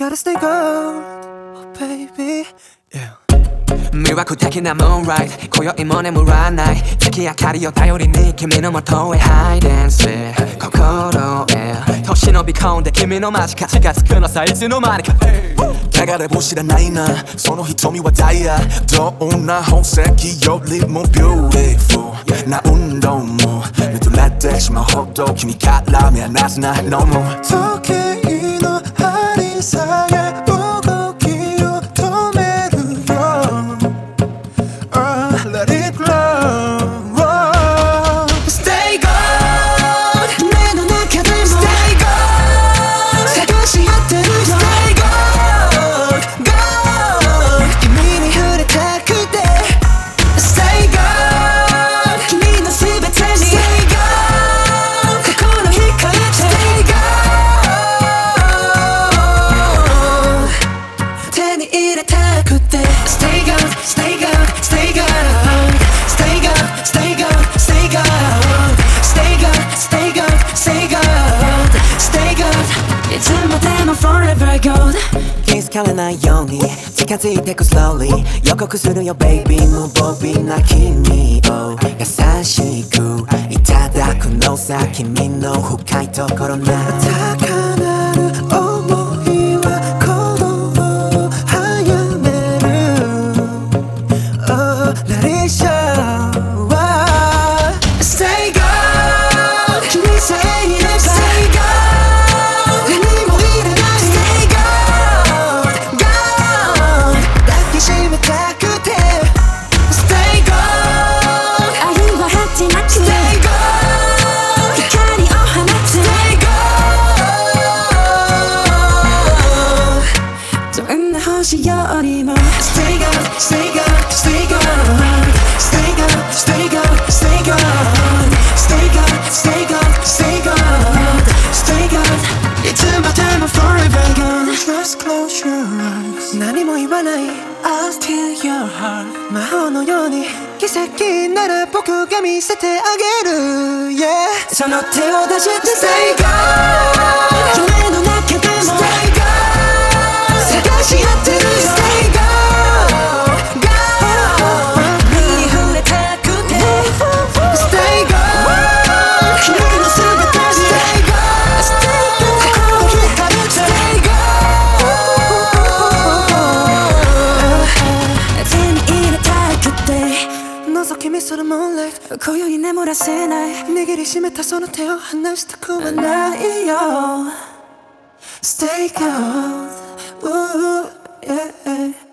gotta stay gold, oh baby, yeah. 魅惑的なムーンライト今宵も眠らない月明かりを頼りに君の元へハイデンス心へと忍び込んで君の間近づくのさいつの間にか流れ星らないなその瞳はダイヤどんな宝石よりも beautiful な運動も見とれてしまうほど君から目離せないのも時計の針さえ動きを止めるよ、Let it glow, Stay gold 目の中でも Stay gold 探し合ってるよ Stay gold, gold 君に触れたくて Stay gold 君の全てに Stay gold 心惹かれて Stay gold 手に入れたくて Stay gold, stay gold, stay gold Stay gold, stay gold, stay gold Stay gold, stay gold, stay gold Stay gold いつまでも forever gold 気づかれないように近づいてく slowly 予告するよ baby 無防備な君を優しくいただくのさ君の深いところな高鳴る想いは鼓動を早める Oh, let it show Stay gold 君さえいれば Stay gold 何もいらない Stay gold, gold 抱きしめたくて Stay gold 愛は果てなく Stay gold 光を放つ Stay gold どんな星よりも Stay gold, stay gold, stay gold Stay gold, stay gold, stay gold Stay gold, stay gold, stay gold Stay gold いつまでも forever gold Just close your eyes 何も言わない I'll steal your heart 魔法のように奇跡なら僕が見せてあげる Yeah その手を出して Stay gold 夢の中でも Stay gold 探し合ってるよ Stay gold, gold 身に触れたくて Stay gold 君の全てに Stay gold, stay gold 心惹かれて Stay gold 手に入れたくて覗き見する moonlight 今宵眠らせない握りしめたその手を離したくはないよ Stay gold, ooh, yeah